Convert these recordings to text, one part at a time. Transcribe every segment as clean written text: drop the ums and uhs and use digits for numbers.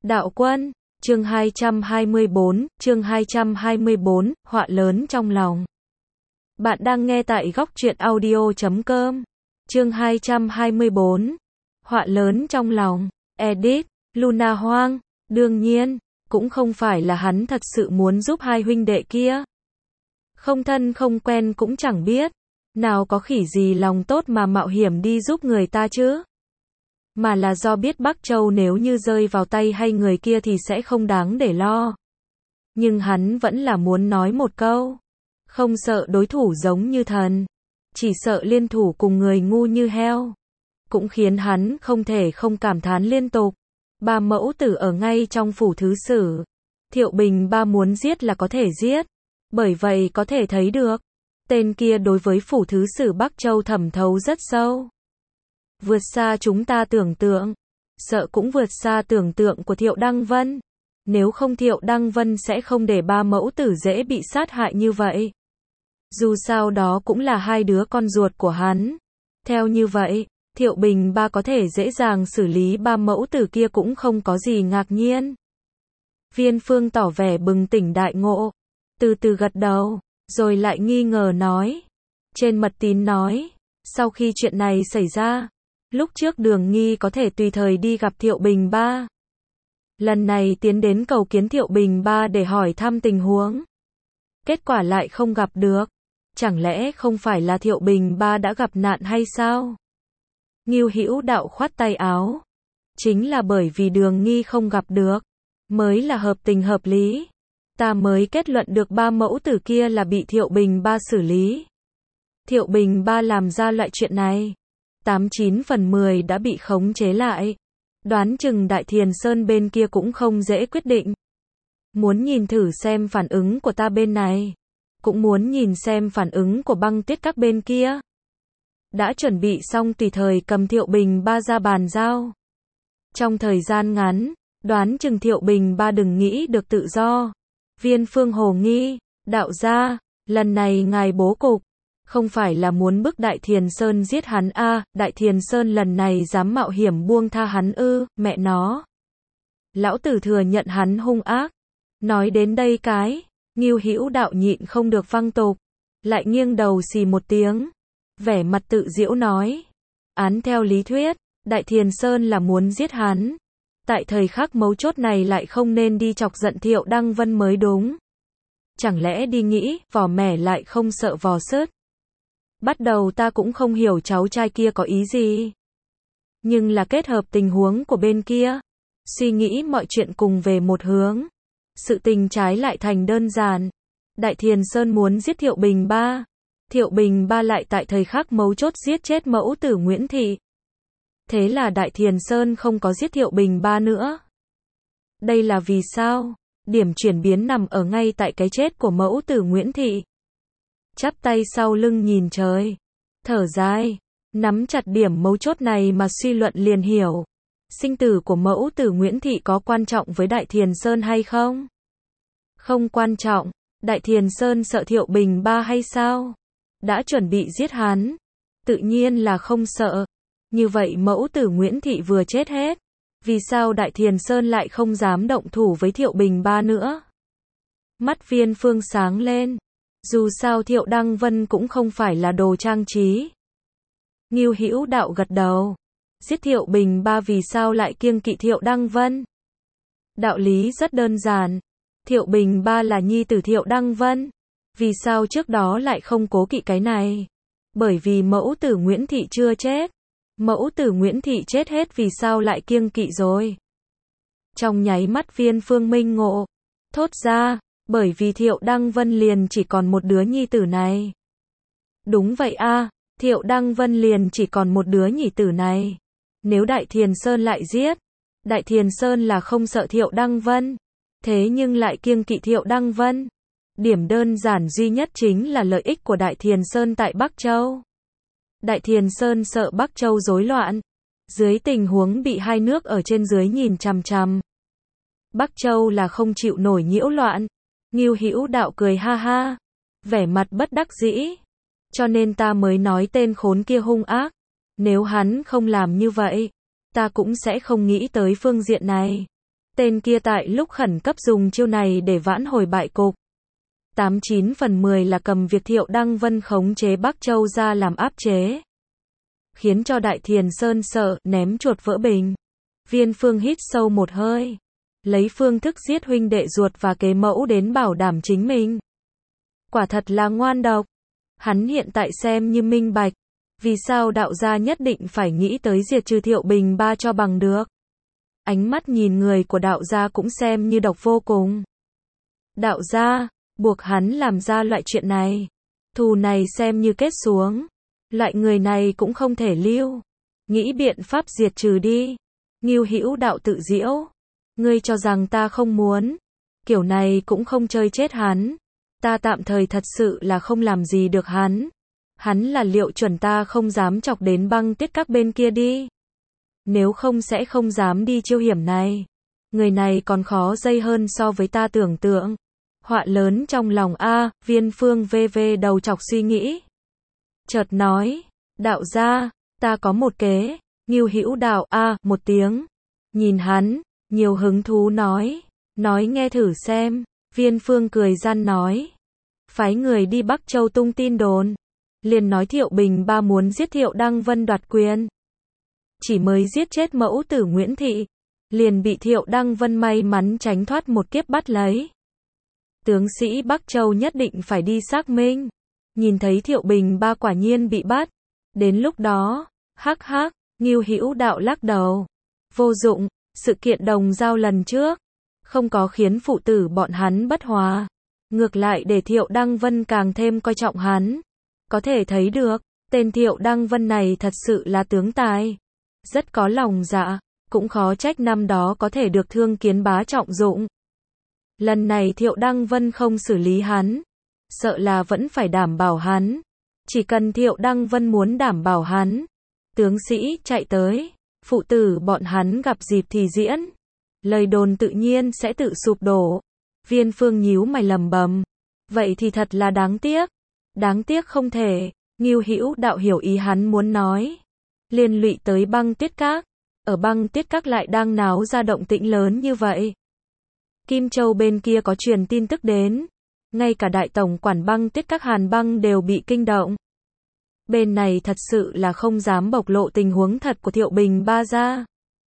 Đạo quân, chương 224, họa lớn trong lòng. Bạn đang nghe tại góc truyện audio.com. Chương 224, họa lớn trong lòng. Edit, Luna Hoang, đương nhiên, cũng không phải là hắn thật sự muốn giúp hai huynh đệ kia. Không thân không quen cũng chẳng biết, nào có khỉ gì lòng tốt mà mạo hiểm đi giúp người ta chứ. Mà là do biết Bắc Châu nếu như rơi vào tay hay người kia thì sẽ không đáng để lo. Nhưng hắn vẫn là muốn nói một câu. Không sợ đối thủ giống như thần, chỉ sợ liên thủ cùng người ngu như heo. Cũng khiến hắn không thể không cảm thán liên tục. Ba mẫu tử ở ngay trong phủ thứ sử. Thiệu Bình ba muốn giết là có thể giết. Bởi vậy có thể thấy được, tên kia đối với phủ thứ sử Bắc Châu thẩm thấu rất sâu. Vượt xa chúng ta tưởng tượng. Sợ cũng vượt xa tưởng tượng của Thiệu Đăng Vân. Nếu không Thiệu Đăng Vân sẽ không để ba mẫu tử dễ bị sát hại như vậy. Dù sao đó cũng là hai đứa con ruột của hắn. Theo như vậy, Thiệu Bình ba có thể dễ dàng xử lý ba mẫu tử kia cũng không có gì ngạc nhiên. Viên Phương tỏ vẻ bừng tỉnh đại ngộ. Từ từ gật đầu, rồi lại nghi ngờ nói. Trên mật tín nói, sau khi chuyện này xảy ra, lúc trước Đường Nghi có thể tùy thời đi gặp Thiệu Bình ba. Lần này tiến đến cầu kiến Thiệu Bình ba để hỏi thăm tình huống. Kết quả lại không gặp được. Chẳng lẽ không phải là Thiệu Bình ba đã gặp nạn hay sao? Ngưu Hữu Đạo khoát tay áo. Chính là bởi vì Đường Nghi không gặp được, mới là hợp tình hợp lý. Ta mới kết luận được ba mẫu tử kia là bị Thiệu Bình ba xử lý. Thiệu Bình ba làm ra loại chuyện này, 89 phần 10 đã bị khống chế lại. Đoán chừng Đại Thiền Sơn bên kia cũng không dễ quyết định. Muốn nhìn thử xem phản ứng của ta bên này, cũng muốn nhìn xem phản ứng của Băng Tuyết các bên kia. Đã chuẩn bị xong tùy thời cầm Thiệu Bình ba ra bàn giao. Trong thời gian ngắn, đoán chừng Thiệu Bình ba đừng nghĩ được tự do. Viên Phương hồ nghi, đạo gia, lần này ngài bố cục, không phải là muốn bức Đại Thiền Sơn giết hắn a? Đại Thiền Sơn lần này dám mạo hiểm buông tha hắn ư? Mẹ nó, lão tử thừa nhận hắn hung ác. Nói đến đây cái, Ngưu Hữu Đạo nhịn không được văng tục, lại nghiêng đầu xì một tiếng, vẻ mặt tự giễu nói, án theo lý thuyết, Đại Thiền Sơn là muốn giết hắn. Tại thời khắc mấu chốt này lại không nên đi chọc giận Thiệu Đăng Vân mới đúng. Chẳng lẽ đi nghĩ, vỏ mẻ lại không sợ vò sứt. Bắt đầu ta cũng không hiểu cháu trai kia có ý gì. Nhưng là kết hợp tình huống của bên kia. Suy nghĩ mọi chuyện cùng về một hướng. Sự tình trái lại thành đơn giản. Đại Thiền Sơn muốn giết Thiệu Bình ba. Thiệu Bình ba lại tại thời khắc mấu chốt giết chết mẫu tử Nguyễn Thị. Thế là Đại Thiền Sơn không có giết Thiệu Bình ba nữa. Đây là vì sao? Điểm chuyển biến nằm ở ngay tại cái chết của mẫu tử Nguyễn Thị. Chắp tay sau lưng nhìn trời, thở dài, nắm chặt điểm mấu chốt này mà suy luận liền hiểu. Sinh tử của mẫu tử Nguyễn Thị có quan trọng với Đại Thiền Sơn hay không? Không quan trọng. Đại Thiền Sơn sợ Thiệu Bình ba hay sao? Đã chuẩn bị giết hắn, tự nhiên là không sợ. Như vậy mẫu tử Nguyễn Thị vừa chết hết, vì sao Đại Thiền Sơn lại không dám động thủ với Thiệu Bình ba nữa? Mắt Viên Phương sáng lên. Dù sao Thiệu Đăng Vân cũng không phải là đồ trang trí. Ngưu Hữu Đạo gật đầu. Giết Thiệu Bình ba vì sao lại kiêng kỵ Thiệu Đăng Vân? Đạo lý rất đơn giản. Thiệu Bình ba là nhi tử Thiệu Đăng Vân. Vì sao trước đó lại không cố kỵ cái này? Bởi vì mẫu tử Nguyễn Thị chưa chết. Mẫu tử Nguyễn Thị chết hết vì sao lại kiêng kỵ rồi? Trong nháy mắt Viên Phương minh ngộ. Thốt ra, bởi vì Thiệu Đăng Vân liền chỉ còn một đứa nhi tử này. Đúng vậy a, Thiệu Đăng Vân liền chỉ còn một đứa nhi tử này. Nếu Đại Thiền Sơn lại giết, Đại Thiền Sơn là không sợ Thiệu Đăng Vân, thế nhưng lại kiêng kỵ Thiệu Đăng Vân. Điểm đơn giản duy nhất chính là lợi ích của Đại Thiền Sơn tại Bắc Châu. Đại Thiền Sơn sợ Bắc Châu rối loạn. Dưới tình huống bị hai nước ở trên dưới nhìn chằm chằm, Bắc Châu là không chịu nổi nhiễu loạn. Ngưu Hữu Đạo cười ha ha, vẻ mặt bất đắc dĩ. Cho nên ta mới nói tên khốn kia hung ác. Nếu hắn không làm như vậy, ta cũng sẽ không nghĩ tới phương diện này. Tên kia tại lúc khẩn cấp dùng chiêu này để vãn hồi bại cục. 89 phần 10 là cầm việc Thiệu Đăng Vân khống chế Bắc Châu ra làm áp chế. Khiến cho Đại Thiền Sơn sợ, ném chuột vỡ bình. Viên Phương hít sâu một hơi. Lấy phương thức giết huynh đệ ruột và kế mẫu đến bảo đảm chính mình. Quả thật là ngoan độc. Hắn hiện tại xem như minh bạch. Vì sao đạo gia nhất định phải nghĩ tới diệt trừ Thiệu Bình Ba cho bằng được. Ánh mắt nhìn người của đạo gia cũng xem như độc vô cùng. Đạo gia, buộc hắn làm ra loại chuyện này. Thù này xem như kết xuống. Loại người này cũng không thể lưu. Nghĩ biện pháp diệt trừ đi. Ngưu Hữu Đạo tự giễu. Ngươi cho rằng ta không muốn. Kiểu này cũng không chơi chết hắn. Ta tạm thời thật sự là không làm gì được hắn. Hắn là liệu chuẩn ta không dám chọc đến Băng Tiết các bên kia đi. Nếu không sẽ không dám đi chiêu hiểm này. Người này còn khó dây hơn so với ta tưởng tượng. Họa lớn trong lòng a, Viên Phương vv đầu chọc suy nghĩ. Chợt nói, đạo gia, ta có một kế. Ngưu Hữu Đạo a, một tiếng. Nhìn hắn, nhiều hứng thú nói nghe thử xem. Viên Phương cười gian nói. Phái người đi Bắc Châu tung tin đồn. Liền nói Thiệu Bình Ba muốn giết Thiệu Đăng Vân đoạt quyền. Chỉ mới giết chết mẫu tử Nguyễn Thị. Liền bị Thiệu Đăng Vân may mắn tránh thoát một kiếp bắt lấy. Tướng sĩ Bắc Châu nhất định phải đi xác minh. Nhìn thấy Thiệu Bình Ba quả nhiên bị bắt. Đến lúc đó, hắc hắc, Ngưu Hữu Đạo lắc đầu. Vô dụng, sự kiện đồng giao lần trước. Không có khiến phụ tử bọn hắn bất hòa. Ngược lại để Thiệu Đăng Vân càng thêm coi trọng hắn. Có thể thấy được, tên Thiệu Đăng Vân này thật sự là tướng tài. Rất có lòng dạ, cũng khó trách năm đó có thể được Thương Kiến Bá trọng dụng. Lần này Thiệu Đăng Vân không xử lý hắn. Sợ là vẫn phải đảm bảo hắn. Chỉ cần Thiệu Đăng Vân muốn đảm bảo hắn. Tướng sĩ chạy tới. Phụ tử bọn hắn gặp dịp thì diễn. Lời đồn tự nhiên sẽ tự sụp đổ. Viên Phương nhíu mày lầm bầm. Vậy thì thật là đáng tiếc. Đáng tiếc không thể. Ngưu Hữu Đạo hiểu ý hắn muốn nói. Liên lụy tới Băng Tiết Các. Ở Băng Tiết Các lại đang náo ra động tĩnh lớn như vậy. Kim Châu bên kia có truyền tin tức đến. Ngay cả đại tổng quản Băng Tiết Các Hàn Băng đều bị kinh động. Bên này thật sự là không dám bộc lộ tình huống thật của Thiệu Bình Ba ra.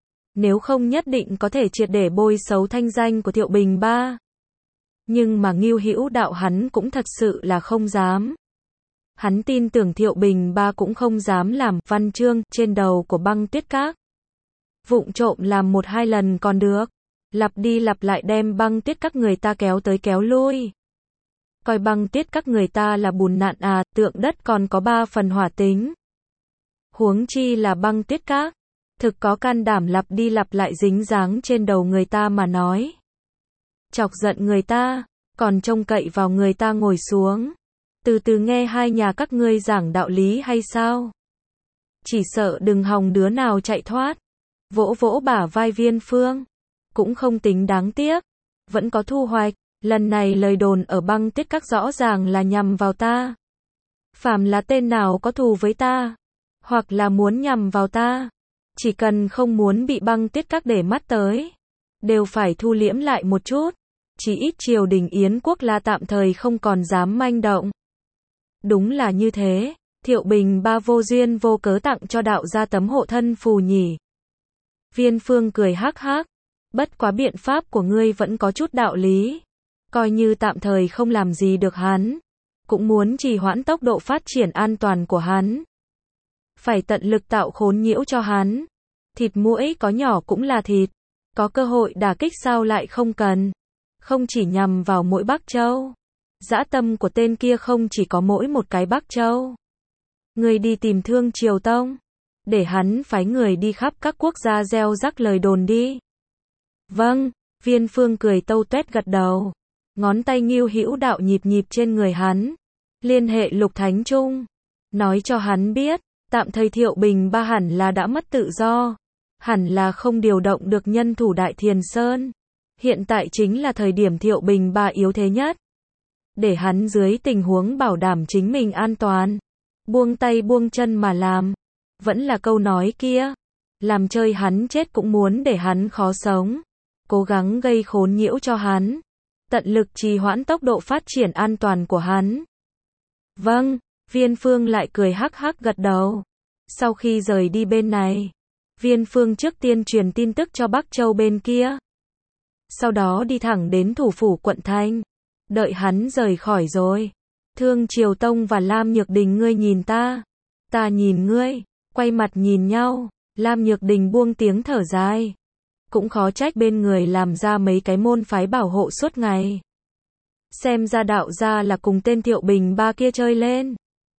Nếu không nhất định có thể triệt để bôi xấu thanh danh của Thiệu Bình Ba. Nhưng mà Ngưu Hữu Đạo hắn cũng thật sự là không dám. Hắn tin tưởng Thiệu Bình Ba cũng không dám làm văn chương trên đầu của Băng Tiết Các. Vụng trộm làm 1-2 lần còn được. Lặp đi lặp lại đem Băng Tiết Các người ta kéo tới kéo lui. Coi Băng Tiết Các người ta là bùn nạn à, tượng đất còn có 3 phần hỏa tính. Huống chi là Băng Tiết Các. Thực có can đảm lặp đi lặp lại dính dáng trên đầu người ta mà nói. Chọc giận người ta, còn trông cậy vào người ta ngồi xuống. Từ từ nghe hai nhà các ngươi giảng đạo lý hay sao? Chỉ sợ đừng hòng đứa nào chạy thoát. Vỗ vỗ bả vai Viên Phương. Cũng không tính đáng tiếc. Vẫn có thu hoạch. Lần này lời đồn ở Băng Tiết Các rõ ràng là nhằm vào ta. Phàm là tên nào có thù với ta. Hoặc là muốn nhằm vào ta. Chỉ cần không muốn bị Băng Tiết Các để mắt tới. Đều phải thu liễm lại một chút. Chỉ ít triều đình Yến quốc là tạm thời không còn dám manh động. Đúng là như thế. Thiệu Bình Ba vô duyên vô cớ tặng cho đạo gia tấm hộ thân phù nhỉ. Viên Phương cười hắc hắc. Bất quá biện pháp của ngươi vẫn có chút đạo lý. Coi như tạm thời không làm gì được hắn. Cũng muốn trì hoãn tốc độ phát triển an toàn của hắn. Phải tận lực tạo khốn nhiễu cho hắn. Thịt muỗi có nhỏ cũng là thịt. Có cơ hội đả kích sao lại không cần. Không chỉ nhằm vào mỗi Bắc Châu. Dã tâm của tên kia không chỉ có mỗi một cái Bắc Châu. Người đi tìm Thương Triều Tông. Để hắn phái người đi khắp các quốc gia gieo rắc lời đồn đi. Vâng, Viên Phương cười tâu tuét gật đầu. Ngón tay Ngưu Hữu Đạo nhịp nhịp trên người hắn. Liên hệ Lục Thánh Trung. Nói cho hắn biết, tạm thời Thiệu Bình Ba hẳn là đã mất tự do. Hẳn là không điều động được nhân thủ Đại Thiền Sơn. Hiện tại chính là thời điểm Thiệu Bình Ba yếu thế nhất. Để hắn dưới tình huống bảo đảm chính mình an toàn. Buông tay buông chân mà làm. Vẫn là câu nói kia. Làm chơi hắn chết cũng muốn để hắn khó sống. cố gắng gây khốn nhiễu cho hắn, tận lực trì hoãn tốc độ phát triển an toàn của hắn. Vâng, Viên Phương lại cười hắc hắc gật đầu. Sau khi rời đi bên này, Viên Phương trước tiên truyền tin tức cho Bắc Châu bên kia. Sau đó đi thẳng đến thủ phủ quận Thanh. Đợi hắn rời khỏi rồi. Thương Triều Tông và Lam Nhược Đình ngươi nhìn ta nhìn ngươi, quay mặt nhìn nhau, Lam Nhược Đình buông tiếng thở dài. Cũng khó trách bên người làm ra mấy cái môn phái bảo hộ suốt ngày. Xem ra đạo gia là cùng tên Thiệu Bình ba kia chơi lên.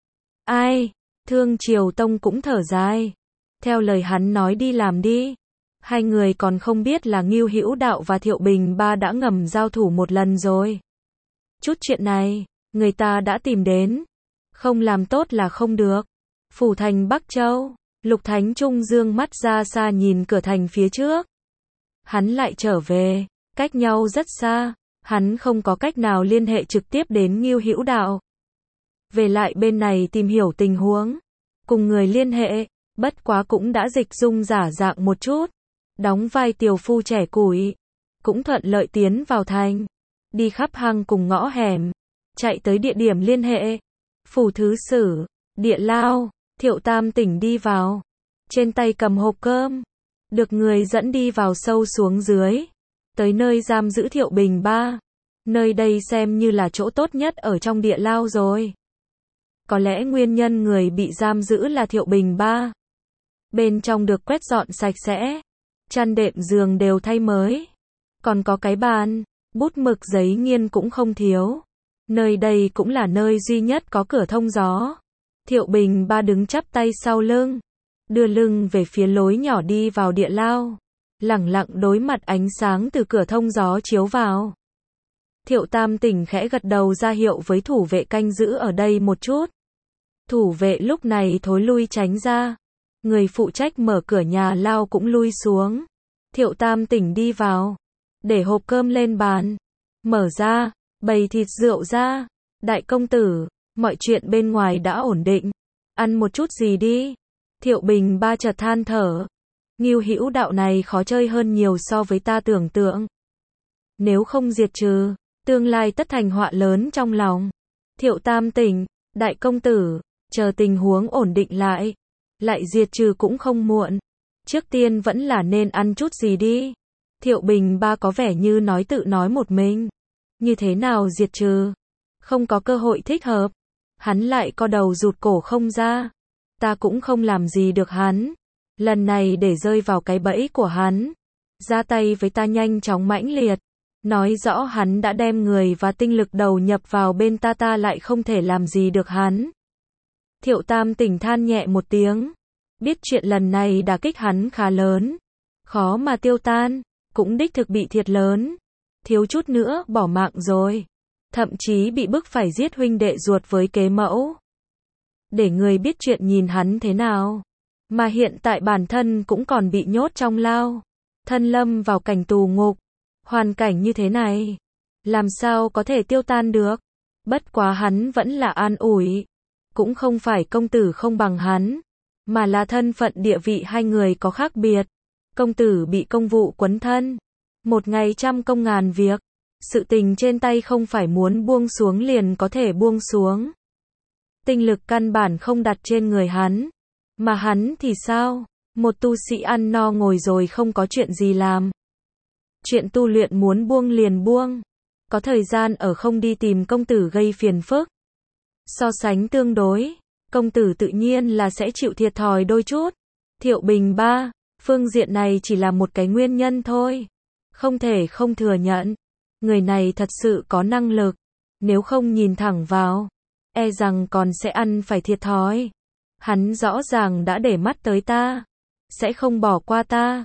Ai? Thương Triều Tông cũng thở dài. Theo lời hắn nói đi làm đi. Hai người còn không biết là Ngưu Hữu Đạo và Thiệu Bình ba đã ngầm giao thủ một lần rồi. Chút chuyện này, người ta đã tìm đến. Không làm tốt là không được. Phủ thành Bắc Châu, Lục Thánh Trung dương mắt ra xa nhìn cửa thành phía trước. Hắn lại trở về, cách nhau rất xa, hắn không có cách nào liên hệ trực tiếp đến Ngưu Hữu Đạo. Về lại bên này tìm hiểu tình huống, cùng người liên hệ, bất quá cũng đã dịch dung giả dạng một chút, đóng vai tiểu phu trẻ củi, cũng thuận lợi tiến vào thành, đi khắp hang cùng ngõ hẻm, chạy tới địa điểm liên hệ, phủ thứ sử, địa lao, Thiệu Tam Tỉnh đi vào, trên tay cầm hộp cơm, được người dẫn đi vào sâu xuống dưới, tới nơi giam giữ Thiệu Bình ba, nơi đây xem như là chỗ tốt nhất ở trong địa lao rồi. Có lẽ nguyên nhân người bị giam giữ là Thiệu Bình ba. Bên trong được quét dọn sạch sẽ, chăn đệm giường đều thay mới, còn có cái bàn, bút mực giấy nghiên cũng không thiếu. Nơi đây cũng là nơi duy nhất có cửa thông gió. Thiệu Bình ba đứng chắp tay sau lưng, đưa lưng về phía lối nhỏ đi vào địa lao, lẳng lặng đối mặt ánh sáng từ cửa thông gió chiếu vào. Thiệu Tam Tỉnh khẽ gật đầu ra hiệu với thủ vệ canh giữ ở đây một chút. Thủ vệ lúc này thối lui tránh ra. Người phụ trách mở cửa nhà lao cũng lui xuống. Thiệu Tam Tỉnh đi vào, để hộp cơm lên bàn, mở ra, bày thịt rượu ra. Đại công tử, mọi chuyện bên ngoài đã ổn định, ăn một chút gì đi. Thiệu Bình ba chợt than thở. Ngưu Hữu Đạo này khó chơi hơn nhiều so với ta tưởng tượng. Nếu không diệt trừ, tương lai tất thành họa lớn trong lòng. Thiệu Tam Tỉnh, đại công tử, chờ tình huống ổn định lại diệt trừ cũng không muộn. Trước tiên vẫn là nên ăn chút gì đi. Thiệu Bình ba có vẻ như nói tự nói một mình. Như thế nào diệt trừ? Không có cơ hội thích hợp. Hắn lại co đầu rụt cổ không ra. Ta cũng không làm gì được hắn. Lần này để rơi vào cái bẫy của hắn. Ra tay với ta nhanh chóng mãnh liệt. Nói rõ hắn đã đem người và tinh lực đầu nhập vào bên ta lại không thể làm gì được hắn. Thiệu Tam Tỉnh than nhẹ một tiếng. Biết chuyện lần này đả kích hắn khá lớn. Khó mà tiêu tan. Cũng đích thực bị thiệt lớn. Thiếu chút nữa bỏ mạng rồi. Thậm chí bị bức phải giết huynh đệ ruột với kế mẫu. Để người biết chuyện nhìn hắn thế nào. Mà hiện tại bản thân cũng còn bị nhốt trong lao. Thân lâm vào cảnh tù ngục. Hoàn cảnh như thế này. Làm sao có thể tiêu tan được. Bất quá hắn vẫn là an ủi. Cũng không phải công tử không bằng hắn. Mà là thân phận địa vị hai người có khác biệt. Công tử bị công vụ quấn thân. Một ngày trăm công ngàn việc. Sự tình trên tay không phải muốn buông xuống liền có thể buông xuống. Tinh lực căn bản không đặt trên người hắn. Mà hắn thì sao? Một tu sĩ ăn no ngồi rồi không có chuyện gì làm. Chuyện tu luyện muốn buông liền buông. Có thời gian ở không đi tìm công tử gây phiền phức. So sánh tương đối, công tử tự nhiên là sẽ chịu thiệt thòi đôi chút. Thiệu Bình ba, phương diện này chỉ là một cái nguyên nhân thôi. Không thể không thừa nhận. Người này thật sự có năng lực. Nếu không nhìn thẳng vào, e rằng còn sẽ ăn phải thiệt thòi. Hắn rõ ràng đã để mắt tới ta. Sẽ không bỏ qua ta.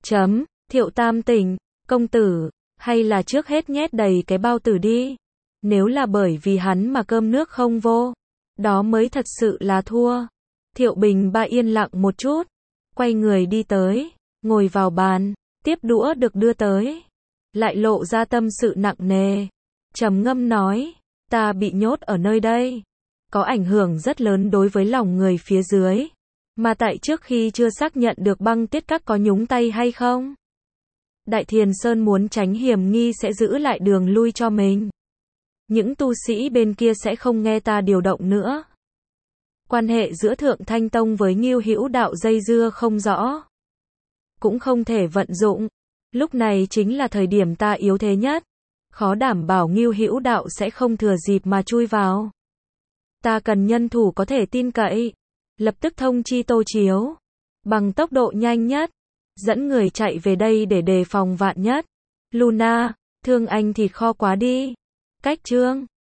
Thiệu Tam Tỉnh, công tử, hay là trước hết nhét đầy cái bao tử đi. Nếu là bởi vì hắn mà cơm nước không vô, đó mới thật sự là thua. Thiệu Bình ba yên lặng một chút, quay người đi tới, ngồi vào bàn, tiếp đũa được đưa tới, lại lộ ra tâm sự nặng nề, trầm ngâm nói, ta bị nhốt ở nơi đây, có ảnh hưởng rất lớn đối với lòng người phía dưới, mà tại trước khi chưa xác nhận được Băng Tiết Các có nhúng tay hay không. Đại Thiền Sơn muốn tránh hiểm nghi sẽ giữ lại đường lui cho mình. Những tu sĩ bên kia sẽ không nghe ta điều động nữa. Quan hệ giữa Thượng Thanh Tông với Ngưu Hữu Đạo dây dưa không rõ. Cũng không thể vận dụng. Lúc này chính là thời điểm ta yếu thế nhất. Khó đảm bảo Ngưu Hữu Đạo sẽ không thừa dịp mà chui vào. Ta cần nhân thủ có thể tin cậy. Lập tức thông chi Tô Chiếu. Bằng tốc độ nhanh nhất. Dẫn người chạy về đây để đề phòng vạn nhất. Luna, thương anh thì kho quá đi. Cách chương